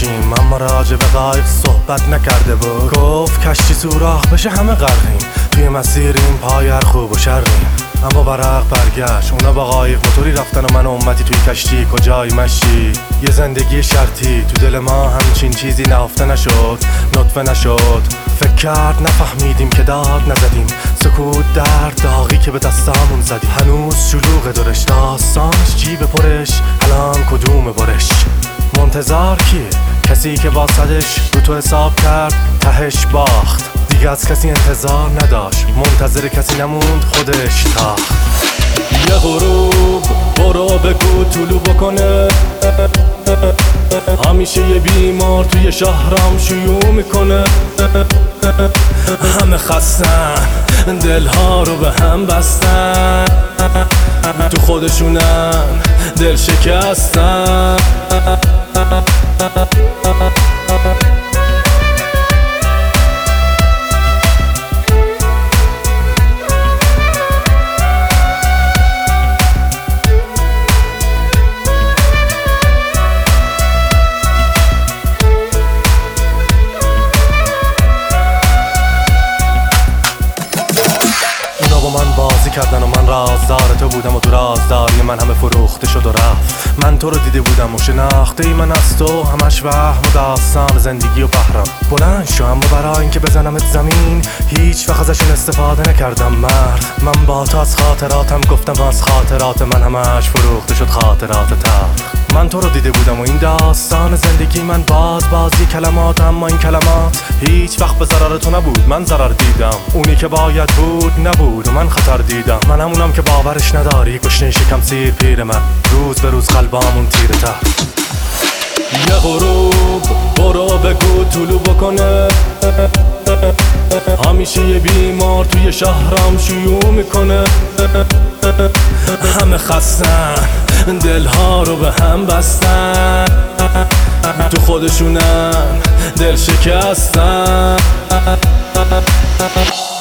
باشیم، اما راجع به قایق صحبت نکرده بود. گفت کشتی سوراخ بشه همه غرقیم، توی مسیر این پای هر خوب و شرقیم. اما برق برگشت، اونا با قایق موتوری رفتن و من و امتی توی کشتی کجای مشی. یه زندگی شرطی تو دل ما همچین چیزی نهفته نشد، نطفه نشد. فکر کرد نفهمیدیم که داد نزدیم، سکوت در داغی که به دستامون زدیم. هنوز شلوغ دورش، داستانش جیب پرش، الان کدوم برش؟ منتظر کیه؟ کسی که واسدش رو تو حساب کرد تهش باخت. دیگه از کسی انتظار نداشت، منتظر کسی نموند، خودش تاخت. یه غروب برو بگو طلوع بکنه، همیشه یه بیمار توی شهرم شیوع میکنه. همه خستن، دلها رو به هم بستن، تو خودشونن دل شکستن. من بازی کردن و من رازدار تو بودم و تو رازداری من همه فروخته شد و رفت. من تو رو دیده بودم و شناخته ای من از تو، همش وهم و داستان زندگی و بحرم. بلند شو اما برای اینکه بزنمت زمین هیچ وقت ازشون استفاده نکردم. مرد من با تو از خاطراتم گفتم و از خاطرات من همش فروخته شد خاطرات تلخ. من تو رو دیده بودم و این داستان زندگی من بازی کلمات، اما این کلمات هیچ وقت به ضرر تو نبود. من ضرر دیدم، اونی که باید بود نبود و من خطر دیدم. من همونم که باورش نداری، گشنه شکم سیر پیر من، روز به روز قلبامون تیره تر. یه غروب برو بگو طلوع بکنه، همیشه یه بیمار توی شهرم شیوع میکنه. همه خستن، دلها رو به هم بستن، تو خودشونن دل شکستن.